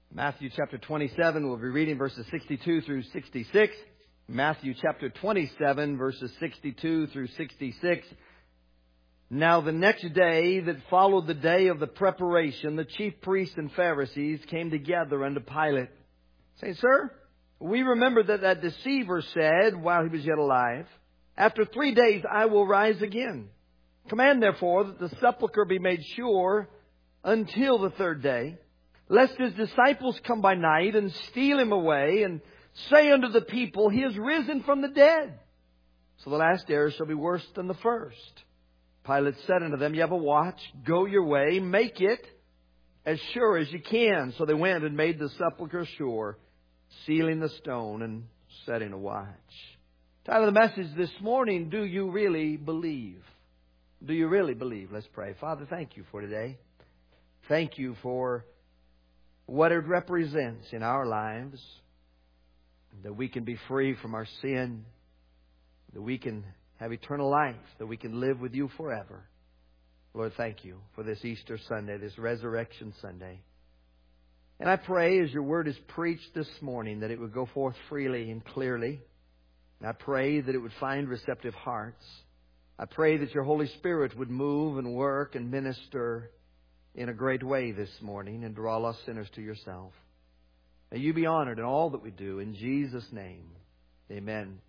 Matthew chapter 27, we'll be reading verses 62 through 66. Matthew chapter 27, verses 62 through 66. Now the next day that followed the day of the preparation, the chief priests and Pharisees came together unto Pilate, saying, Sir, we remember that deceiver said, while he was yet alive, After 3 days I will rise again. Command therefore that the sepulchre be made sure until the third day, lest his disciples come by night and steal him away, and say unto the people, He is risen from the dead. So the last hour shall be worse than the first. Pilate said unto them, Ye have a watch, go your way, make it as sure as you can. So they went and made the sepulchre sure, sealing the stone and setting a watch. Title of the message this morning, Do you really believe? Do you really believe? Let's pray. Father, thank you for today. Thank you for what it represents in our lives, that we can be free from our sin, that we can have eternal life, that we can live with you forever. Lord, thank you for this Easter Sunday, this Resurrection Sunday. And I pray as your word is preached this morning that it would go forth freely and clearly. And I pray that it would find receptive hearts. I pray that your Holy Spirit would move and work and minister in a great way this morning and draw us sinners to yourself. May you be honored in all that we do. In Jesus' name, amen.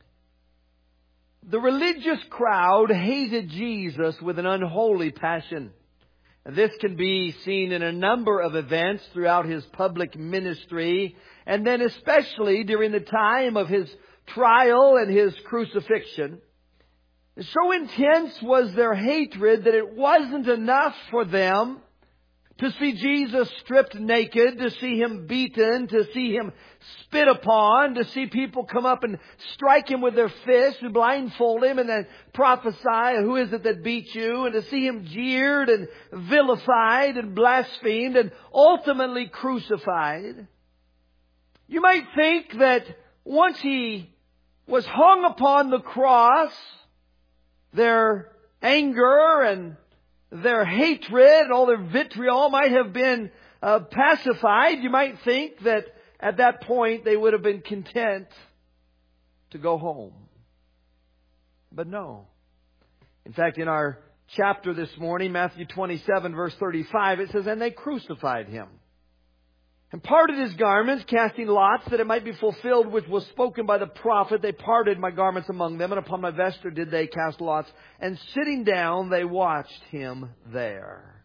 The religious crowd hated Jesus with an unholy passion. And this can be seen in a number of events throughout His public ministry, and then especially during the time of His trial and His crucifixion. So intense was their hatred that it wasn't enough for them to see Jesus stripped naked, to see Him beaten, to see Him spit upon, to see people come up and strike Him with their fists and blindfold Him and then prophesy, who is it that beat you? And to see Him jeered and vilified and blasphemed and ultimately crucified. You might think that once He was hung upon the cross, their anger and their hatred and all their vitriol might have been pacified. You might think that at that point they would have been content to go home. But no. In fact, in our chapter this morning, Matthew 27, verse 35, it says, And they crucified Him, and parted His garments, casting lots, that it might be fulfilled which was spoken by the prophet. They parted my garments among them, and upon my vesture did they cast lots. And sitting down, they watched Him there.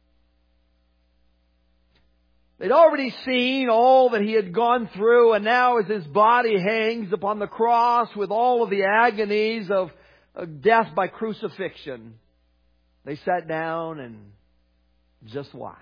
They'd already seen all that He had gone through, and now as His body hangs upon the cross with all of the agonies of death by crucifixion, they sat down and just watched.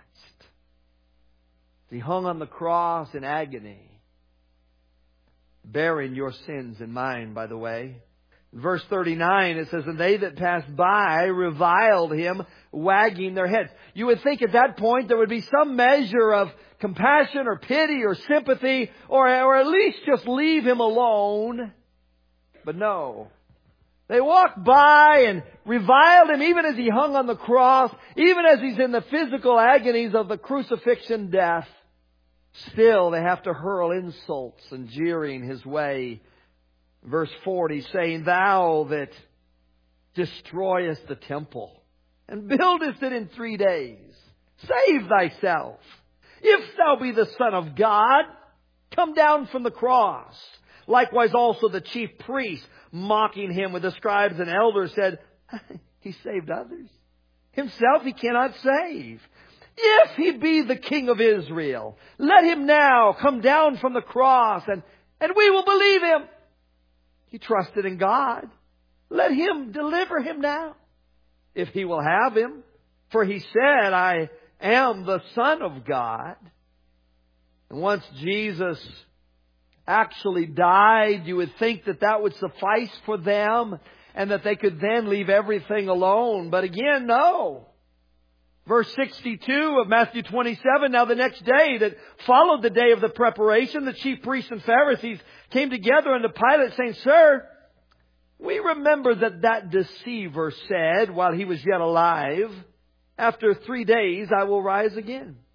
He hung on the cross in agony, bearing your sins and mine, by the way. In verse 39, it says, And they that passed by reviled Him, wagging their heads. You would think at that point there would be some measure of compassion or pity or sympathy, or at least just leave Him alone. But no. They walked by and reviled Him even as He hung on the cross, even as He's in the physical agonies of the crucifixion death. Still, they have to hurl insults and jeering His way. Verse 40, saying, Thou that destroyest the temple and buildest it in 3 days, save thyself. If thou be the Son of God, come down from the cross. Likewise also the chief priests, mocking Him with the scribes and elders, said, He saved others. Himself He cannot save. If He be the King of Israel, let Him now come down from the cross, and we will believe Him. He trusted in God. Let Him deliver Him now, if He will have Him. For He said, I am the Son of God. And once Jesus actually died, you would think that that would suffice for them, and that they could then leave everything alone. But again, no. Verse 62 of Matthew 27, Now the next day that followed the day of the preparation, the chief priests and Pharisees came together unto Pilate, saying, Sir, we remember that deceiver said, while he was yet alive, After 3 days I will rise again.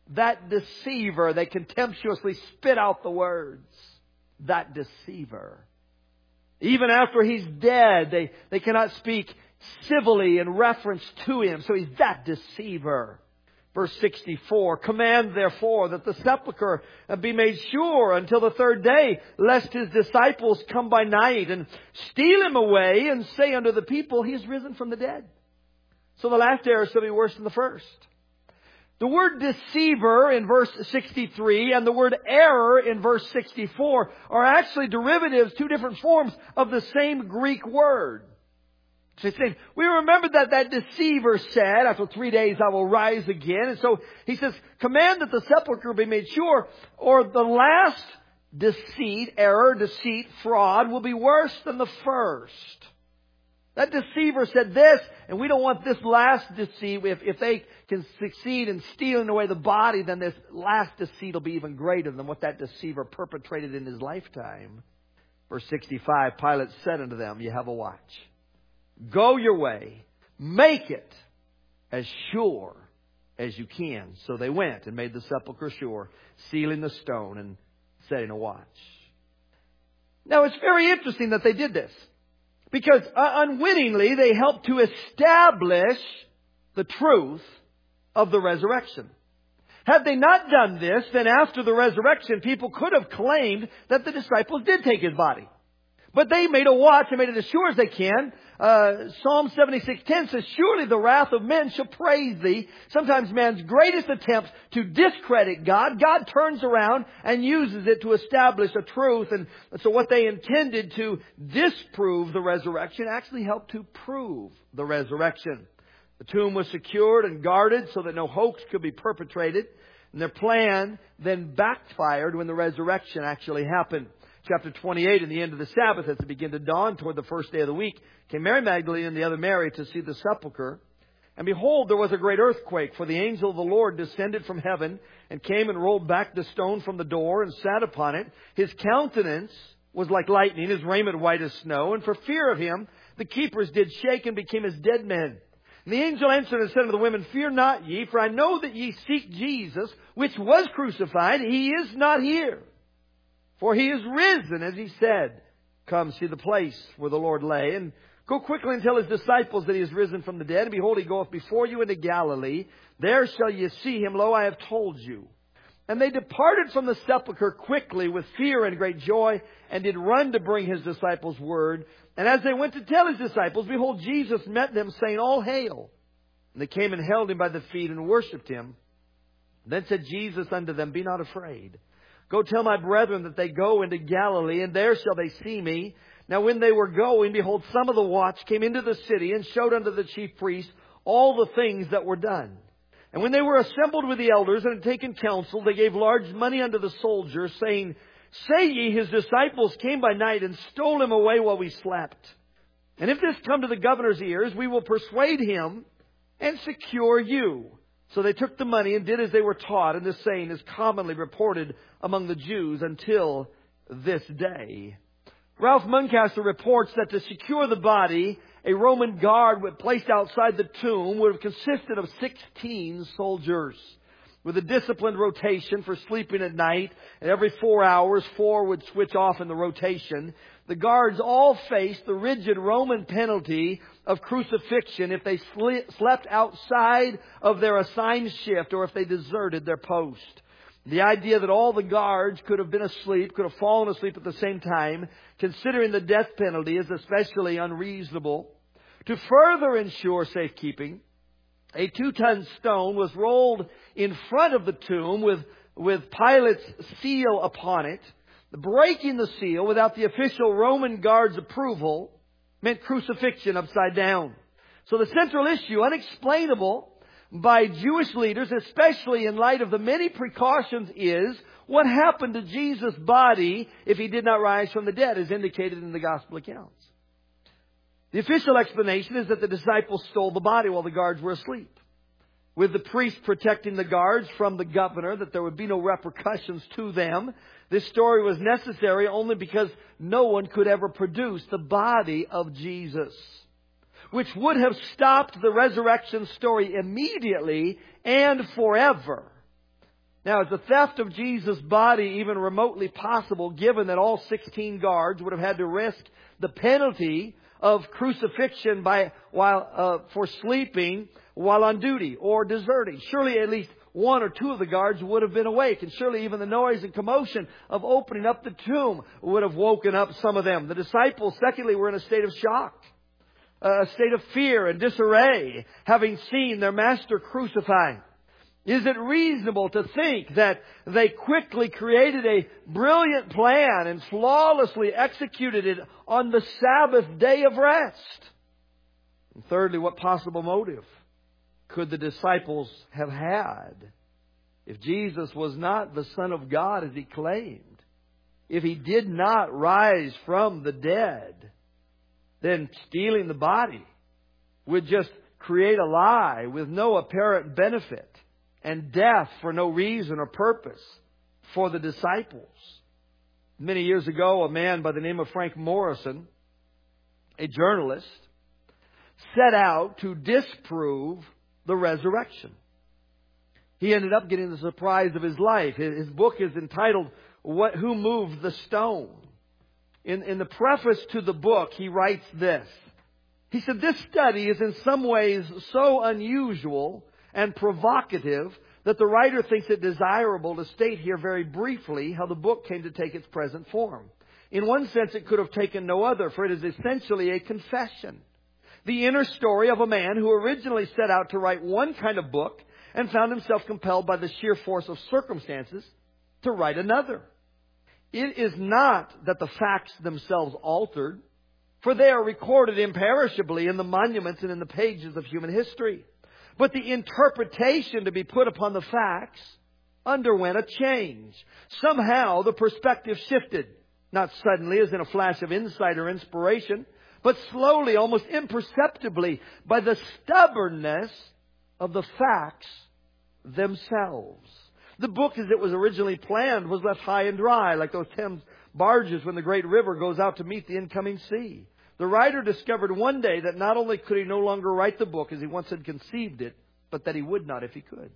That deceiver. They contemptuously spit out the words. That deceiver. Even after He's dead, they cannot speak civilly in reference to Him. So He's that deceiver. Verse 64, command therefore that the sepulchre be made sure until the third day, lest His disciples come by night and steal Him away and say unto the people, He is risen from the dead. So the last error shall be worse than the first. The word deceiver in verse 63 and the word error in verse 64 are actually derivatives, two different forms of the same Greek word. So he's saying, we remember that deceiver said, after 3 days I will rise again. And so he says, command that the sepulchre be made sure, or the last deceit, error, deceit, fraud will be worse than the first. That deceiver said this, and we don't want this last deceit. If they can succeed in stealing away the body, then this last deceit will be even greater than what that deceiver perpetrated in his lifetime. Verse 65, Pilate said unto them, you have a watch. Go your way. Make it as sure as you can. So they went and made the sepulchre sure, sealing the stone and setting a watch. Now it's very interesting that they did this, because unwittingly they helped to establish the truth of the resurrection. Had they not done this, then after the resurrection, people could have claimed that the disciples did take His body. But they made a watch and made it as sure as they can. Psalm 76:10 says, surely the wrath of men shall praise Thee. Sometimes man's greatest attempt to discredit God, God turns around and uses it to establish a truth. And so what they intended to disprove the resurrection actually helped to prove the resurrection. The tomb was secured and guarded so that no hoax could be perpetrated. And their plan then backfired when the resurrection actually happened. Chapter 28, in the end of the Sabbath, as it began to dawn toward the first day of the week, came Mary Magdalene and the other Mary to see the sepulchre. And behold, there was a great earthquake, for the angel of the Lord descended from heaven and came and rolled back the stone from the door and sat upon it. His countenance was like lightning, his raiment white as snow. And for fear of him, the keepers did shake and became as dead men. And the angel answered and said unto the women, fear not ye, for I know that ye seek Jesus, which was crucified. He is not here, for He is risen, as He said. Come, see the place where the Lord lay, and go quickly and tell His disciples that He is risen from the dead. And behold, He goeth before you into Galilee. There shall ye see Him. Lo, I have told you. And they departed from the sepulchre quickly with fear and great joy, and did run to bring His disciples word. And as they went to tell His disciples, behold, Jesus met them, saying, all hail. And they came and held Him by the feet and worshipped Him. Then said Jesus unto them, be not afraid. Go tell my brethren that they go into Galilee, and there shall they see me. Now when they were going, behold, some of the watch came into the city and showed unto the chief priests all the things that were done. And when they were assembled with the elders and had taken counsel, they gave large money unto the soldiers, saying, say ye, His disciples came by night and stole Him away while we slept. And if this come to the governor's ears, we will persuade him and secure you. So they took the money and did as they were taught, and this saying is commonly reported among the Jews until this day. Ralph Muncaster reports that to secure the body, a Roman guard placed outside the tomb would have consisted of 16 soldiers, with a disciplined rotation for sleeping at night. And every 4 hours, 4 would switch off in the rotation. The guards all faced the rigid Roman penalty of crucifixion if they slept outside of their assigned shift or if they deserted their post. The idea that all the guards could have been asleep, could have fallen asleep at the same time, considering the death penalty, is especially unreasonable. To further ensure safekeeping, a 2-ton stone was rolled in front of the tomb with Pilate's seal upon it. Breaking the seal without the official Roman guard's approval meant crucifixion upside down. So the central issue, unexplainable by Jewish leaders, especially in light of the many precautions, is what happened to Jesus' body if He did not rise from the dead, as indicated in the gospel accounts. The official explanation is that the disciples stole the body while the guards were asleep, with the priest protecting the guards from the governor, that there would be no repercussions to them. This story was necessary only because no one could ever produce the body of Jesus, which would have stopped the resurrection story immediately and forever. Now, is the theft of Jesus' body even remotely possible, given that all 16 guards would have had to risk the penalty of crucifixion for sleeping while on duty or deserting? Surely at least one or two of the guards would have been awake, and surely even the noise and commotion of opening up the tomb would have woken up some of them. The disciples, secondly, were in a state of shock, a state of fear and disarray, having seen their Master crucified. Is it reasonable to think that they quickly created a brilliant plan and flawlessly executed it on the Sabbath day of rest? And thirdly, what possible motive could the disciples have had if Jesus was not the Son of God as He claimed? If He did not rise from the dead, then stealing the body would just create a lie with no apparent benefit, and death for no reason or purpose for the disciples. Many years ago, a man by the name of Frank Morison, a journalist, set out to disprove the resurrection. He ended up getting the surprise of his life. His book is entitled, Who Moved the Stone? In the preface to the book, he writes this. He said, "This study is in some ways so unusual and provocative that the writer thinks it desirable to state here very briefly how the book came to take its present form. In one sense, it could have taken no other, for it is essentially a confession. The inner story of a man who originally set out to write one kind of book and found himself compelled by the sheer force of circumstances to write another. It is not that the facts themselves altered, for they are recorded imperishably in the monuments and in the pages of human history. But the interpretation to be put upon the facts underwent a change. Somehow the perspective shifted, not suddenly as in a flash of insight or inspiration, but slowly, almost imperceptibly, by the stubbornness of the facts themselves. The book, as it was originally planned, was left high and dry, like those Thames barges when the great river goes out to meet the incoming sea. The writer discovered one day that not only could he no longer write the book as he once had conceived it, but that he would not if he could."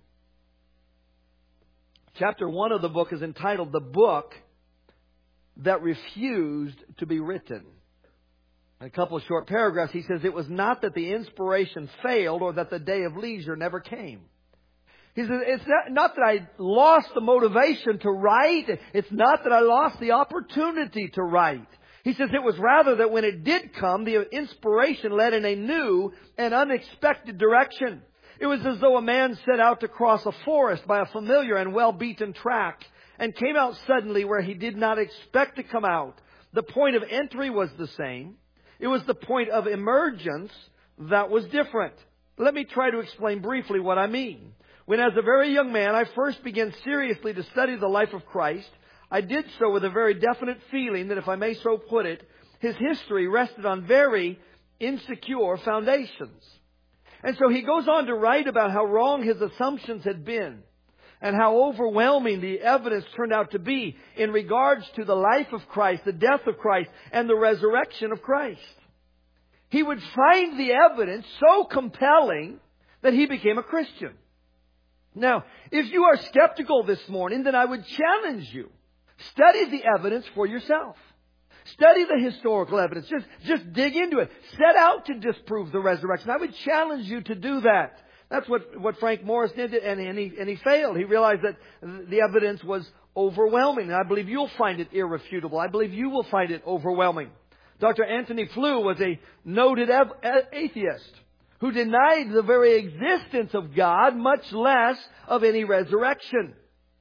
Chapter 1 of the book is entitled, "The Book That Refused to Be Written." In a couple of short paragraphs, he says, "It was not that the inspiration failed or that the day of leisure never came." He says, "It's not that I lost the motivation to write. It's not that I lost the opportunity to write. He says it was rather that when it did come, the inspiration led in a new and unexpected direction. It was as though a man set out to cross a forest by a familiar and well-beaten track and came out suddenly where he did not expect to come out. The point of entry was the same. It was the point of emergence that was different. Let me try to explain briefly what I mean. When as a very young man I first began seriously to study the life of Christ, I did so with a very definite feeling that, if I may so put it, His history rested on very insecure foundations. And so he goes on to write about how wrong his assumptions had been and how overwhelming the evidence turned out to be in regards to the life of Christ, the death of Christ, and the resurrection of Christ. He would find the evidence so compelling that he became a Christian. Now, if you are skeptical this morning, then I would challenge you. Study the evidence for yourself. Study the historical evidence. Just dig into it. Set out to disprove the resurrection. I would challenge you to do that. That's what Frank Morris did, and he failed. He realized that the evidence was overwhelming. And I believe you'll find it irrefutable. I believe you will find it overwhelming. Dr. Anthony Flew was a noted atheist who denied the very existence of God, much less of any resurrection.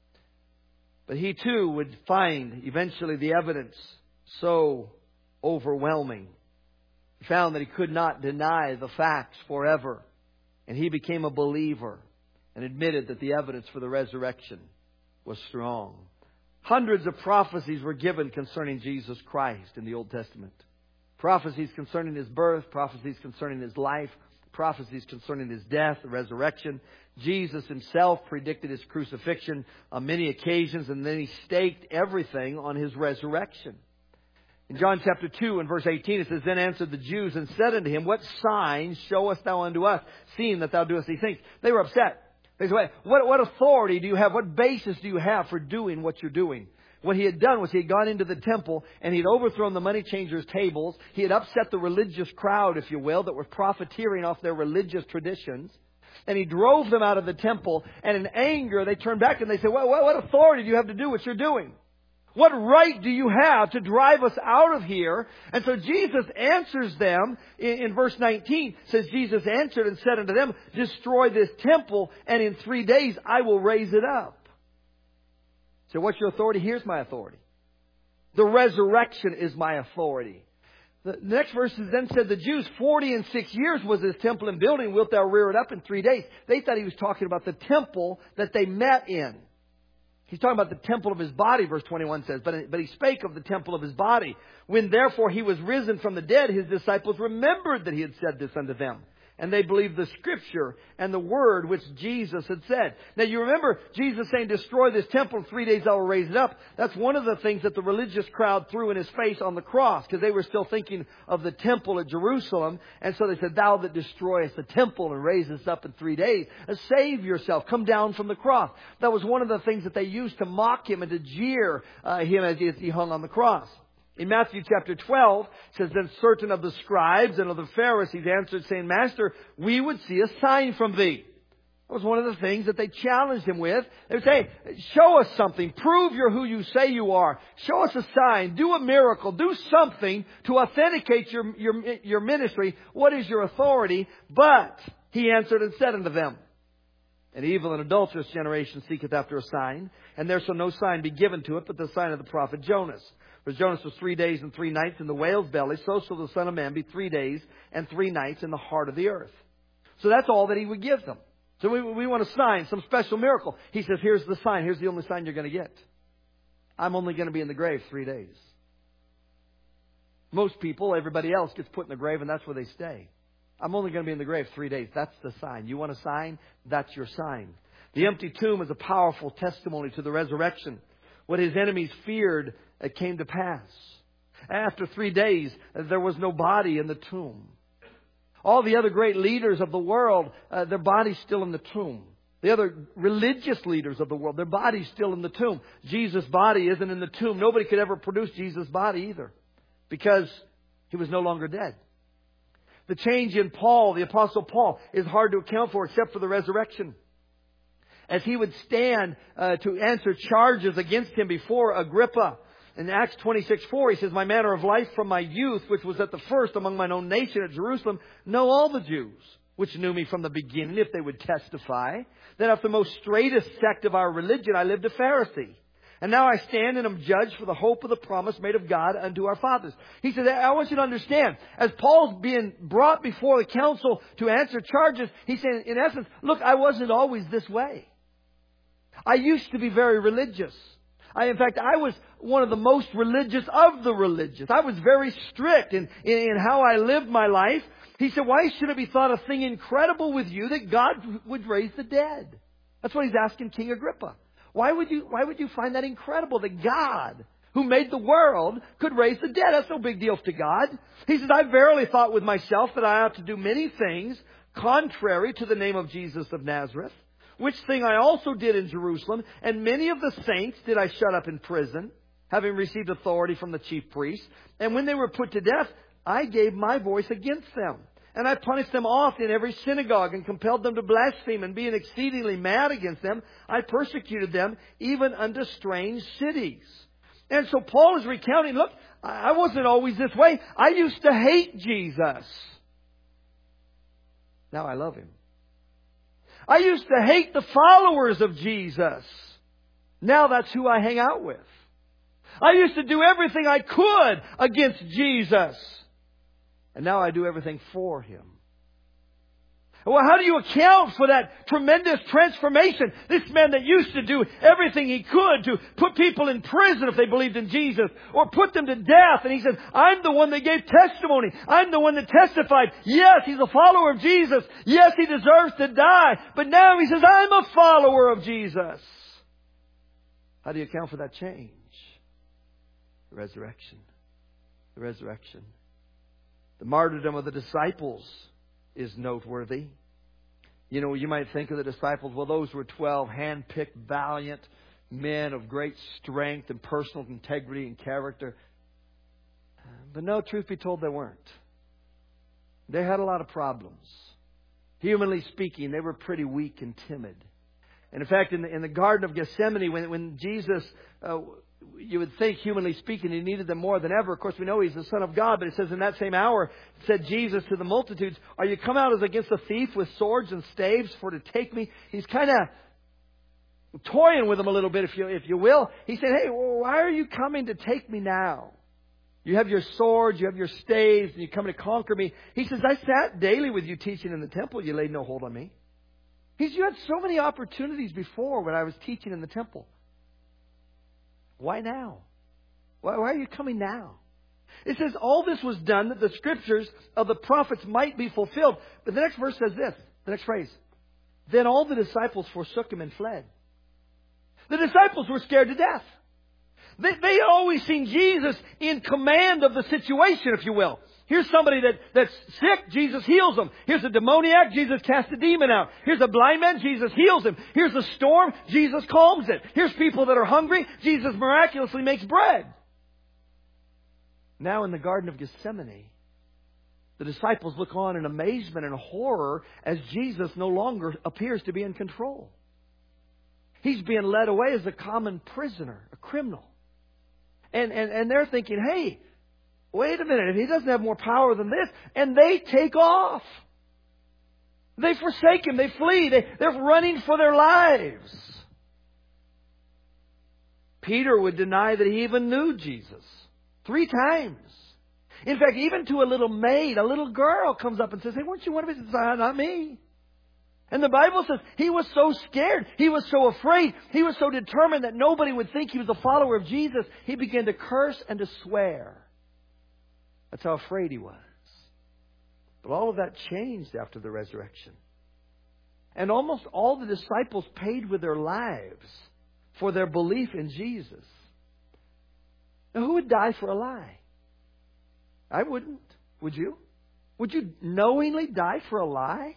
But he too would find eventually the evidence so overwhelming. He found that he could not deny the facts forever. And he became a believer and admitted that the evidence for the resurrection was strong. Hundreds of prophecies were given concerning Jesus Christ in the Old Testament. Prophecies concerning His birth, prophecies concerning His life, prophecies concerning His death, the resurrection. Jesus Himself predicted His crucifixion on many occasions, and then He staked everything on His resurrection. In John chapter 2 and verse 18 it says, "Then answered the Jews and said unto Him, What sign showest thou unto us, seeing that thou doest these things?" They were upset. They say, what authority do you have? What basis do you have for doing what you're doing? What he had done was he had gone into the temple and he had overthrown the money changers' tables. He had upset the religious crowd, if you will, that were profiteering off their religious traditions. And he drove them out of the temple. And in anger, they turned back and they said, well, what authority do you have to do what you're doing? What right do you have to drive us out of here? And so Jesus answers them in verse 19. It says, Jesus answered and said unto them, destroy this temple, and in 3 days I will raise it up. So what's your authority? Here's my authority. The resurrection is my authority. The next verse then said, the Jews, 46 years was this temple in building, wilt thou rear it up in 3 days? They thought he was talking about the temple that they met in. He's talking about the temple of his body, verse 21 says. But he spake of the temple of his body. When therefore he was risen from the dead, his disciples remembered that he had said this unto them. And they believed the Scripture and the word which Jesus had said. Now you remember Jesus saying, destroy this temple, in 3 days I will raise it up. That's one of the things that the religious crowd threw in his face on the cross, because they were still thinking of the temple at Jerusalem. And so they said, thou that destroyest the temple and raisest up in 3 days, save yourself, come down from the cross. That was one of the things that they used to mock him and to jeer him as he hung on the cross. In Matthew chapter 12, it says, then certain of the scribes and of the Pharisees answered, saying, Master, we would see a sign from thee. That was one of the things that they challenged him with. They would say, show us something. Prove you're who you say you are. Show us a sign. Do a miracle. Do something to authenticate your ministry. What is your authority? But he answered and said unto them, an evil and adulterous generation seeketh after a sign, and there shall no sign be given to it but the sign of the prophet Jonas. For Jonas was 3 days and 3 nights in the whale's belly, so shall the Son of Man be 3 days and 3 nights in the heart of the earth. So that's all that he would give them. So we want a sign, some special miracle. He says, here's the sign. Here's the only sign you're going to get. I'm only going to be in the grave 3 days. Most people, everybody else gets put in the grave and that's where they stay. I'm only going to be in the grave 3 days. That's the sign. You want a sign? That's your sign. The empty tomb is a powerful testimony to the resurrection. What his enemies feared came to pass. After 3 days, there was no body in the tomb. All the other great leaders of the world, their bodies still in the tomb. The other religious leaders of the world, their bodies still in the tomb. Jesus' body isn't in the tomb. Nobody could ever produce Jesus' body either, because he was no longer dead. The change in Paul, the Apostle Paul, is hard to account for except for the resurrection. As he would stand to answer charges against him before Agrippa. In Acts 26:4, he says, my manner of life from my youth, which was at the first among mine own nation at Jerusalem, know all the Jews, which knew me from the beginning, if they would testify, that of the most straightest sect of our religion I lived a Pharisee. And now I stand and am judged for the hope of the promise made of God unto our fathers. He said, I want you to understand, as Paul's being brought before the council to answer charges, he said, in essence, look, I wasn't always this way. I used to be very religious. In fact, I was one of the most religious of the religious. I was very strict in how I lived my life. He said, why should it be thought a thing incredible with you that God would raise the dead? That's what he's asking King Agrippa. Why would you find that incredible that God, who made the world, could raise the dead? That's no big deal to God. He says, I verily thought with myself that I ought to do many things contrary to the name of Jesus of Nazareth. Which thing I also did in Jerusalem, and many of the saints did I shut up in prison, having received authority from the chief priests. And when they were put to death, I gave my voice against them. And I punished them oft in every synagogue, and compelled them to blaspheme, and being exceedingly mad against them, I persecuted them even unto strange cities. And so Paul is recounting, look, I wasn't always this way. I used to hate Jesus. Now I love him. I used to hate the followers of Jesus. Now that's who I hang out with. I used to do everything I could against Jesus. And now I do everything for him. Well, how do you account for that tremendous transformation? This man that used to do everything he could to put people in prison if they believed in Jesus, or put them to death. And he said, I'm the one that gave testimony. I'm the one that testified. Yes, he's a follower of Jesus. Yes, he deserves to die. But now he says, I'm a follower of Jesus. How do you account for that change? The resurrection. The resurrection. The martyrdom of the disciples is noteworthy. You know, you might think of the disciples, well, those were 12 hand-picked, valiant men of great strength and personal integrity and character. But no, truth be told, they weren't. They had a lot of problems. Humanly speaking, they were pretty weak and timid. And in fact, in the Garden of Gethsemane, when Jesus, you would think, humanly speaking, He needed them more than ever. Of course, we know He's the Son of God, but it says in that same hour, said Jesus to the multitudes, "Are you come out as against a thief with swords and staves for to take me?" He's kind of toying with them a little bit, if you will. He said, "Hey, why are you coming to take me now? You have your swords, you have your staves, and you come to conquer me." He says, "I sat daily with you teaching in the temple. You laid no hold on me." He says, "You had so many opportunities before when I was teaching in the temple. Why now? Why are you coming now?" It says all this was done that the scriptures of the prophets might be fulfilled. But the next verse says this, the next phrase. "Then all the disciples forsook Him and fled." The disciples were scared to death. They had always seen Jesus in command of the situation, if you will. Here's somebody that's sick, Jesus heals them. Here's a demoniac, Jesus casts a demon out. Here's a blind man, Jesus heals him. Here's a storm, Jesus calms it. Here's people that are hungry, Jesus miraculously makes bread. Now in the Garden of Gethsemane, the disciples look on in amazement and horror as Jesus no longer appears to be in control. He's being led away as a common prisoner, a criminal. And they're thinking, hey, wait a minute, if He doesn't have more power than this. And they take off. They forsake Him. They flee. They're running for their lives. Peter would deny that he even knew Jesus 3 times. In fact, even to a little maid, a little girl comes up and says, "Hey, weren't you one of His disciples?" "Not me." And the Bible says he was so scared, he was so afraid, he was so determined that nobody would think he was a follower of Jesus, he began to curse and to swear. That's how afraid he was. But all of that changed after the resurrection. And almost all the disciples paid with their lives for their belief in Jesus. Now, who would die for a lie? I wouldn't. Would you? Would you knowingly die for a lie?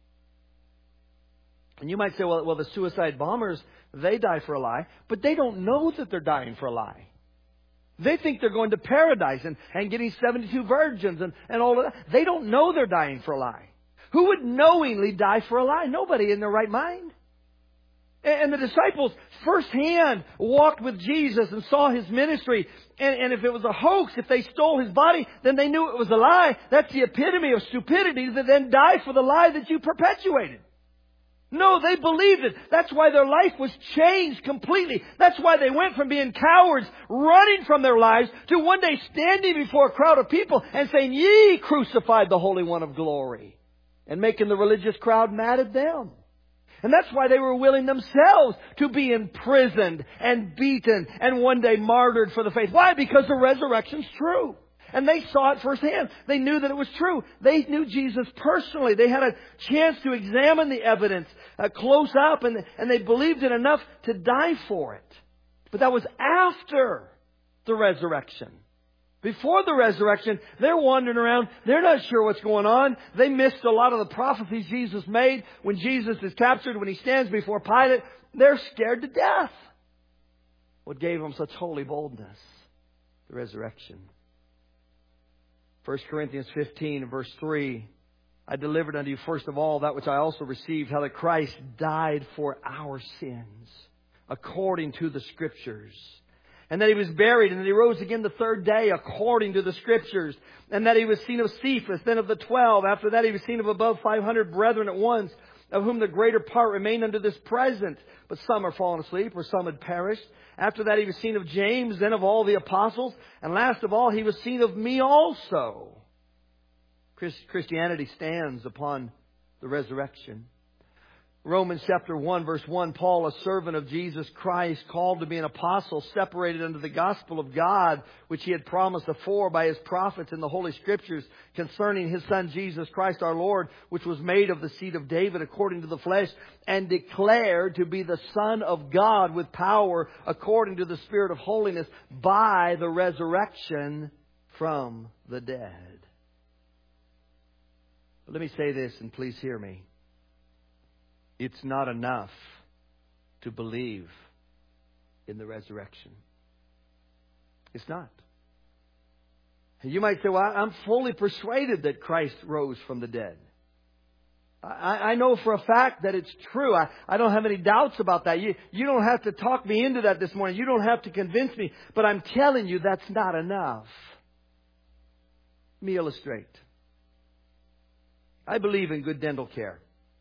And you might say, well, the suicide bombers, they die for a lie. But they don't know that they're dying for a lie. They think they're going to paradise and getting 72 virgins and all of that. They don't know they're dying for a lie. Who would knowingly die for a lie? Nobody in their right mind. And the disciples firsthand walked with Jesus and saw His ministry. And if it was a hoax, if they stole His body, then they knew it was a lie. That's the epitome of stupidity, to then die for the lie that you perpetuated. No, they believed it. That's why their life was changed completely. That's why they went from being cowards, running from their lives, to one day standing before a crowd of people and saying, "Ye crucified the Holy One of glory," and making the religious crowd mad at them. And that's why they were willing themselves to be imprisoned and beaten and one day martyred for the faith. Why? Because the resurrection's true. And they saw it firsthand. They knew that it was true. They knew Jesus personally. They had a chance to examine the evidence close up, and they believed it enough to die for it. But that was after the resurrection. Before the resurrection, they're wandering around. They're not sure what's going on. They missed a lot of the prophecies Jesus made. When Jesus is captured, when He stands before Pilate, they're scared to death. What gave them such holy boldness? The resurrection. 1 Corinthians 15, verse 3, "I delivered unto you first of all that which I also received, how that Christ died for our sins, according to the Scriptures. And that He was buried, and that He rose again the 3rd day, according to the Scriptures. And that He was seen of Cephas, then of the 12. After that He was seen of above 500 brethren at once, of whom the greater part remain unto this present. But some are fallen asleep, or some had perished. After that He was seen of James, then of all the apostles. And last of all He was seen of me also." Christianity stands upon the resurrection. Romans chapter 1, verse 1, Paul, a servant of Jesus Christ, called to be an apostle, separated unto the gospel of God, which He had promised afore by His prophets in the Holy Scriptures, concerning His Son Jesus Christ our Lord, which was made of the seed of David according to the flesh, and declared to be the Son of God with power according to the Spirit of holiness, by the resurrection from the dead. But let me say this, and please hear me. It's not enough to believe in the resurrection. It's not. You might say, well, I'm fully persuaded that Christ rose from the dead. I know for a fact that it's true. I don't have any doubts about that. You don't have to talk me into that this morning. You don't have to convince me. But I'm telling you, that's not enough. Let me illustrate. I believe in good dental care.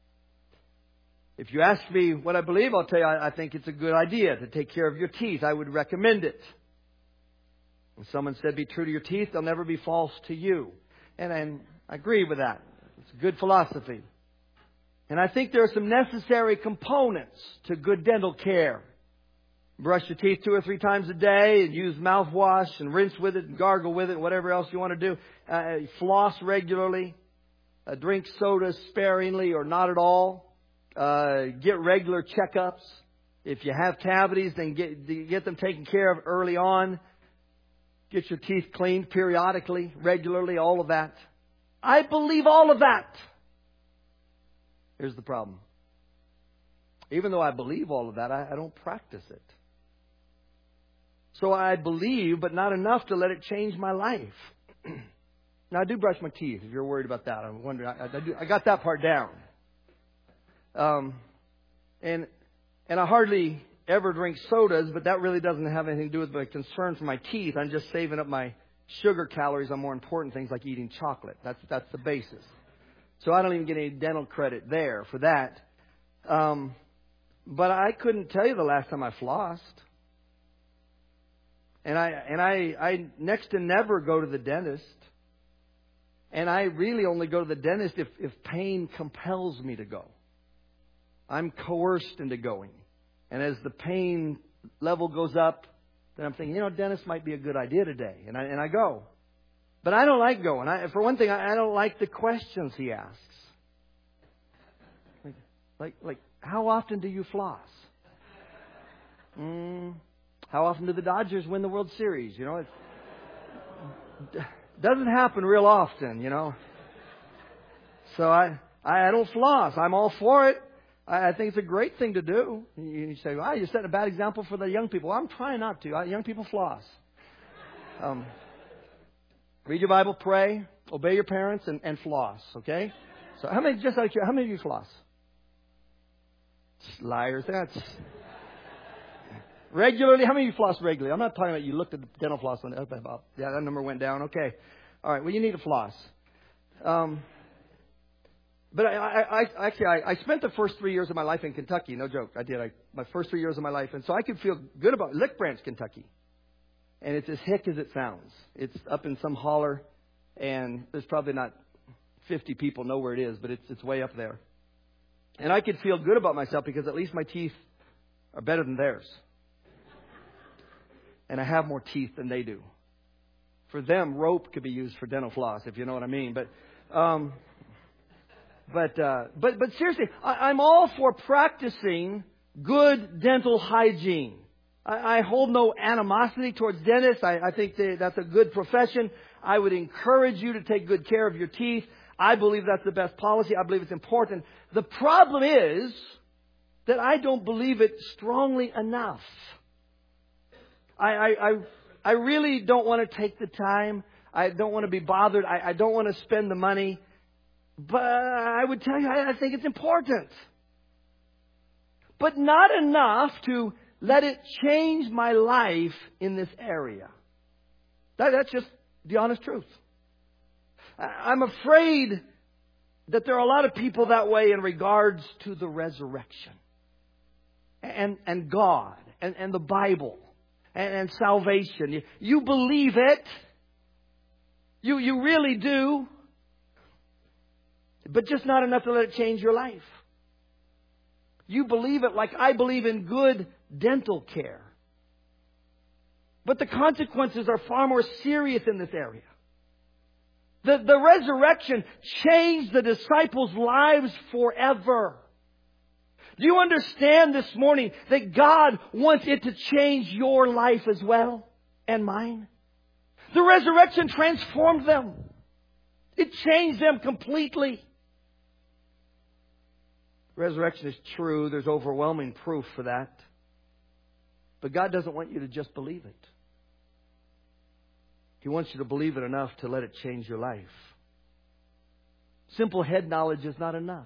If you ask me what I believe, I'll tell you I think it's a good idea to take care of your teeth. I would recommend it. When someone said be true to your teeth, they'll never be false to you. And I agree with that. It's a good philosophy. And I think there are some necessary components to good dental care. Brush your teeth 2 or 3 times a day and use mouthwash and rinse with it and gargle with it, whatever else you want to do. Floss regularly. Drink soda sparingly or not at all. Get regular checkups. If you have cavities, then get them taken care of early on. Get your teeth cleaned periodically, regularly, all of that. I believe all of that. Here's the problem. Even though I believe all of that, I don't practice it. So I believe, but not enough to let it change my life. Now, I do brush my teeth, if you're worried about that. I'm wondering, I got that part down. And I hardly ever drink sodas, but that really doesn't have anything to do with my concern for my teeth. I'm just saving up my sugar calories on more important things like eating chocolate. That's the basis. So I don't even get any dental credit there for that. But I couldn't tell you the last time I flossed. And I next to never go to the dentist. And I really only go to the dentist if pain compels me to go. I'm coerced into going. And as the pain level goes up, then I'm thinking, dentist might be a good idea today. And I go. But I don't like going. For one thing, I don't like the questions he asks. Like how often do you floss? How often do the Dodgers win the World Series? It doesn't happen real often, So I don't floss. I'm all for it. I think it's a great thing to do. You say, well, you're setting a bad example for the young people. Well, I'm trying not to. Young people floss. Read your Bible, pray, obey your parents, and floss, okay? So how many of you floss? Liars. That's regularly. How many of you floss regularly? I'm not talking about you looked at the dental floss on the yeah, that number went down. Okay. All right. Well, you need to floss. But I spent the first 3 years of my life in Kentucky. No joke. I did. My first 3 years of my life. And so I could feel good about Lick Branch, Kentucky. And it's as hick as it sounds. It's up in some holler. And there's probably not 50 people know where it is, but it's way up there. And I could feel good about myself because at least my teeth are better than theirs. And I have more teeth than they do. For them, rope could be used for dental floss, if you know what I mean. But seriously, I'm all for practicing good dental hygiene. I hold no animosity towards dentists. I think that's a good profession. I would encourage you to take good care of your teeth. I believe that's the best policy. I believe it's important. The problem is that I don't believe it strongly enough. I really don't want to take the time. I don't want to be bothered. I don't want to spend the money. But I would tell you, I think it's important. But not enough to let it change my life in this area. That's just the honest truth. I'm afraid that there are a lot of people that way in regards to the resurrection. And God. And the Bible. And salvation. You believe it. You really do. But just not enough to let it change your life. You believe it like I believe in good dental care. But the consequences are far more serious in this area. The resurrection changed the disciples' lives forever. Do you understand this morning that God wants it to change your life as well and mine? The resurrection transformed them. It changed them completely. Resurrection is true. There's overwhelming proof for that. But God doesn't want you to just believe it. He wants you to believe it enough to let it change your life. Simple head knowledge is not enough.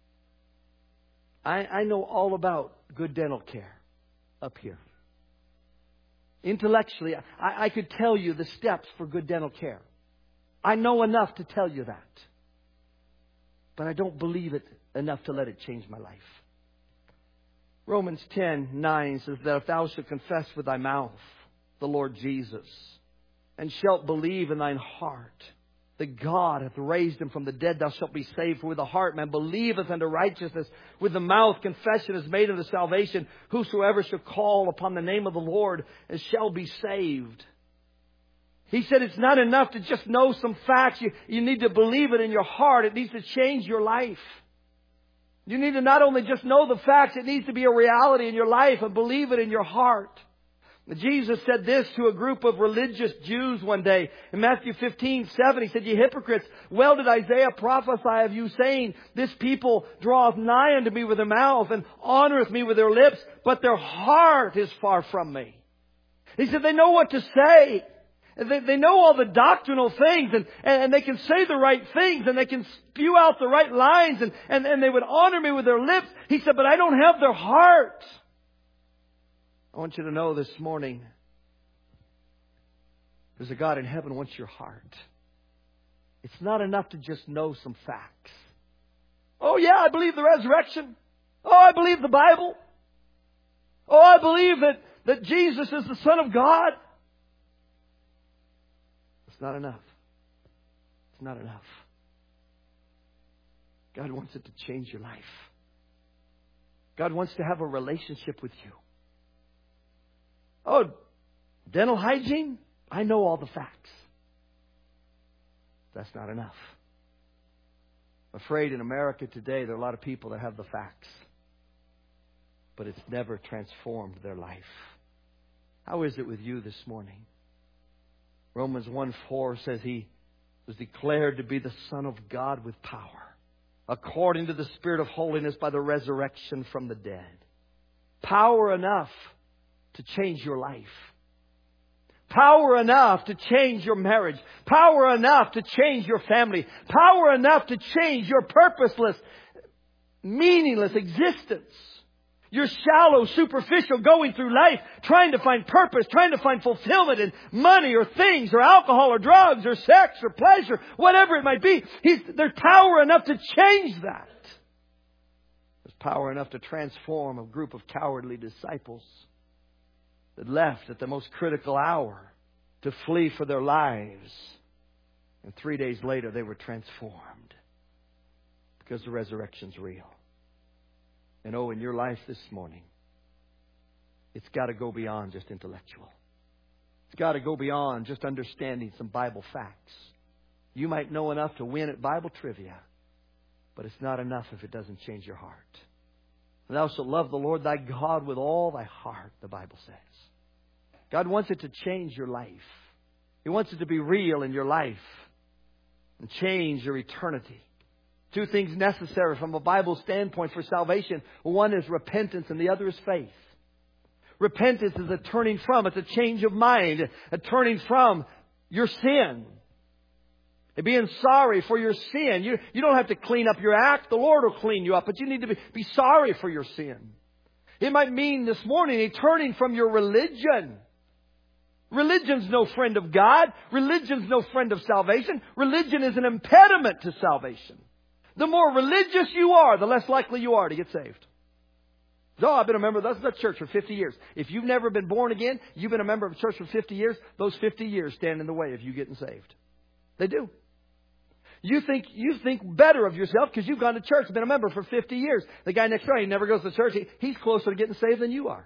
I know all about good dental care up here. Intellectually, I could tell you the steps for good dental care. I know enough to tell you that. But I don't believe it enough to let it change my life. Romans 10:9 says that if thou shalt confess with thy mouth the Lord Jesus, and shalt believe in thine heart that God hath raised him from the dead, thou shalt be saved. For with the heart man believeth unto righteousness, with the mouth confession is made unto salvation. Whosoever shall call upon the name of the Lord and shall be saved. He said it's not enough to just know some facts. You need to believe it in your heart. It needs to change your life. You need to not only just know the facts, it needs to be a reality in your life and believe it in your heart. Jesus said this to a group of religious Jews one day. In Matthew 15:7, He said, Ye hypocrites, well did Isaiah prophesy of you, saying, This people draweth nigh unto me with their mouth, and honoreth me with their lips, but their heart is far from me. He said, they know what to say. They know all the doctrinal things, and they can say the right things, and they can spew out the right lines, and they would honor me with their lips. He said, but I don't have their heart. I want you to know this morning, there's a God in heaven who wants your heart. It's not enough to just know some facts. Oh yeah, I believe the resurrection. Oh, I believe the Bible. Oh, I believe that Jesus is the Son of God. It's not enough. It's not enough. God wants it to change your life. God wants to have a relationship with you. Oh, dental hygiene? I know all the facts. That's not enough. I'm afraid in America today there are a lot of people that have the facts, but it's never transformed their life. How is it with you this morning? Romans 1:4 says He was declared to be the Son of God with power, according to the Spirit of holiness by the resurrection from the dead. Power enough to change your life. Power enough to change your marriage. Power enough to change your family. Power enough to change your purposeless, meaningless existence. Your shallow, superficial going through life, trying to find purpose, trying to find fulfillment in money or things or alcohol or drugs or sex or pleasure, whatever it might be. There's power enough to change that. There's power enough to transform a group of cowardly disciples that left at the most critical hour to flee for their lives. And 3 days later they were transformed because the resurrection's real. And in your life this morning, it's got to go beyond just intellectual. It's got to go beyond just understanding some Bible facts. You might know enough to win at Bible trivia, but it's not enough if it doesn't change your heart. Thou shalt love the Lord thy God with all thy heart, the Bible says. God wants it to change your life. He wants it to be real in your life and change your eternity. Two things necessary from a Bible standpoint for salvation. One is repentance and the other is faith. Repentance is a turning from. It's a change of mind. A turning from your sin. And being sorry for your sin. You don't have to clean up your act. The Lord will clean you up. But you need to be sorry for your sin. It might mean this morning a turning from your religion. Religion's no friend of God. Religion's no friend of salvation. Religion is an impediment to salvation. The more religious you are, the less likely you are to get saved. Oh, I've been a member of that church for 50 years. If you've never been born again, you've been a member of a church for 50 years, those 50 years stand in the way of you getting saved. They do. You think better of yourself because you've gone to church and been a member for 50 years. The guy next door, he never goes to church. He's closer to getting saved than you are.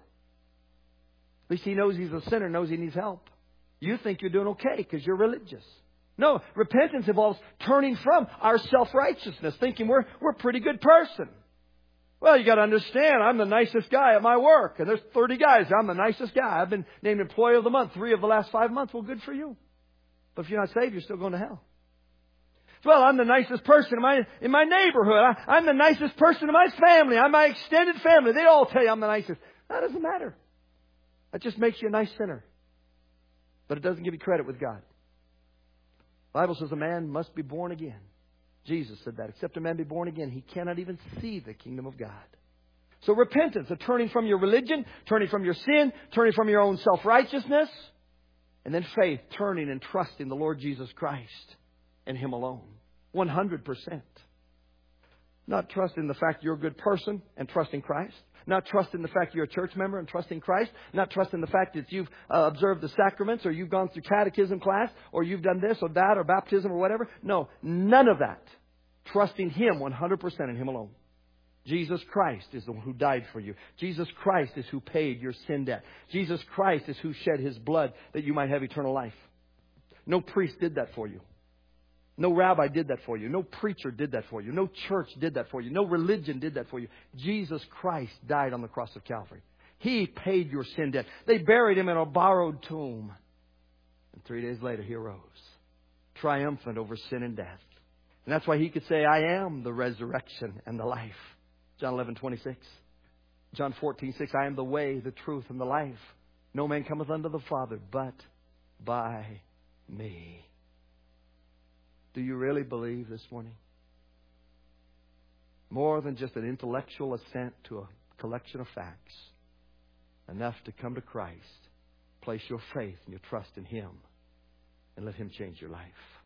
At least he knows he's a sinner, knows he needs help. You think you're doing okay because you're religious. No, repentance involves turning from our self-righteousness, thinking we're a pretty good person. Well, you got to understand, I'm the nicest guy at my work, and there's 30 guys. I'm the nicest guy. I've been named Employee of the Month 3 of the last 5 months. Well, good for you. But if you're not saved, you're still going to hell. Well, I'm the nicest person in my neighborhood. I'm the nicest person in my family. I'm my extended family. They all tell you I'm the nicest. That doesn't matter. That just makes you a nice sinner. But it doesn't give you credit with God. The Bible says a man must be born again. Jesus said that. Except a man be born again, he cannot even see the kingdom of God. So repentance, a turning from your religion, turning from your sin, turning from your own self-righteousness. And then faith, turning and trusting the Lord Jesus Christ and Him alone. 100%. Not trusting the fact you're a good person and trusting Christ. Not trusting the fact you're a church member and trusting Christ. Not trusting the fact that you've observed the sacraments or you've gone through catechism class or you've done this or that or baptism or whatever. No, none of that. Trusting Him 100% in Him alone. Jesus Christ is the one who died for you. Jesus Christ is who paid your sin debt. Jesus Christ is who shed His blood that you might have eternal life. No priest did that for you. No rabbi did that for you. No preacher did that for you. No church did that for you. No religion did that for you. Jesus Christ died on the cross of Calvary. He paid your sin debt. They buried Him in a borrowed tomb. And 3 days later, He arose, triumphant over sin and death. And that's why He could say, I am the resurrection and the life. John 11:26. John 14:6. I am the way, the truth, and the life. No man cometh unto the Father but by me. Do you really believe this morning? More than just an intellectual assent to a collection of facts. Enough to come to Christ, place your faith and your trust in Him, and let Him change your life.